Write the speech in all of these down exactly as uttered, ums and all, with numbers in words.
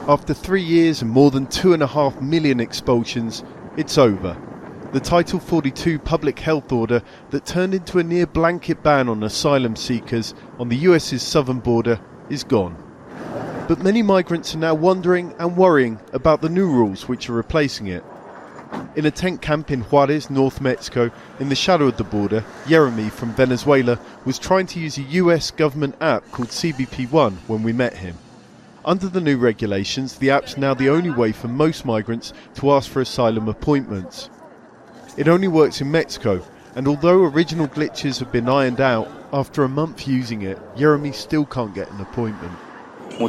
After three years and more than two and a half million expulsions, it's over. The Title forty-two public health order that turned into a near blanket ban on asylum seekers on the US's southern border is gone. But many migrants are now wondering and worrying about the new rules which are replacing it. In a tent camp in Juarez, North Mexico, in the shadow of the border, Jeremy from Venezuela was trying to use a U S government app called C B P one when we met him. Under the new regulations, the app's now the only way for most migrants to ask for asylum appointments. It only works in Mexico, and although original glitches have been ironed out, after a month using it, Jeremy still can't get an appointment. A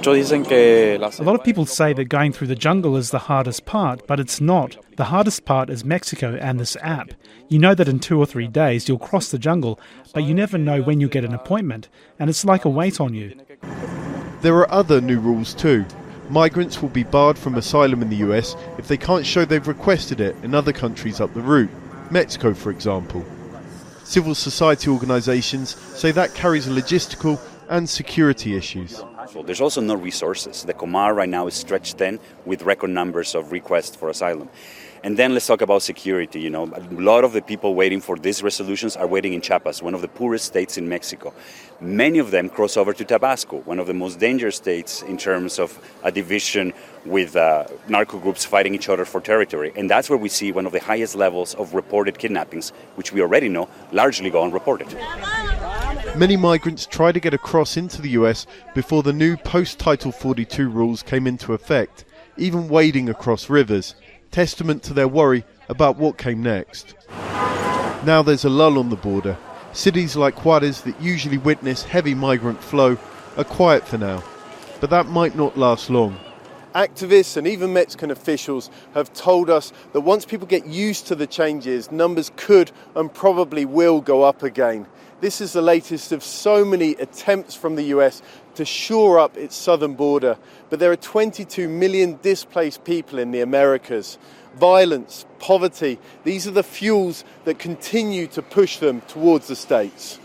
lot of people say that going through the jungle is the hardest part, but it's not. The hardest part is Mexico and this app. You know that in two or three days you'll cross the jungle, but you never know when you'll get an appointment, and it's like a weight on you. There are other new rules too. Migrants will be barred from asylum in the U S if they can't show they've requested it in other countries up the route, Mexico for example. Civil society organisations say that carries logistical and security issues. There's also no resources. The Comar right now is stretched thin with record numbers of requests for asylum. And then let's talk about security. You know, a lot of the people waiting for these resolutions are waiting in Chiapas, one of the poorest states in Mexico. Many of them cross over to Tabasco, one of the most dangerous states in terms of a division with uh, narco groups fighting each other for territory. And that's where we see one of the highest levels of reported kidnappings, which we already know largely go unreported. Many migrants tried to get across into the U S before the new post-Title forty-two rules came into effect, even wading across rivers, testament to their worry about what came next. Now there's a lull on the border. Cities like Juarez that usually witness heavy migrant flow are quiet for now, but that might not last long. Activists and even Mexican officials have told us that once people get used to the changes, numbers could and probably will go up again. This is the latest of so many attempts from the U S to shore up its southern border, but there are twenty-two million displaced people in the Americas. Violence, poverty, these are the fuels that continue to push them towards the States.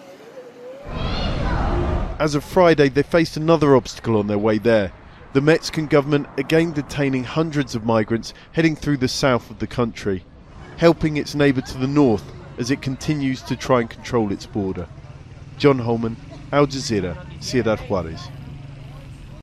As of Friday, they faced another obstacle on their way there. The Mexican government again detaining hundreds of migrants heading through the south of the country, helping its neighbour to the north as it continues to try and control its border. John Holman, Al Jazeera, Ciudad Juarez.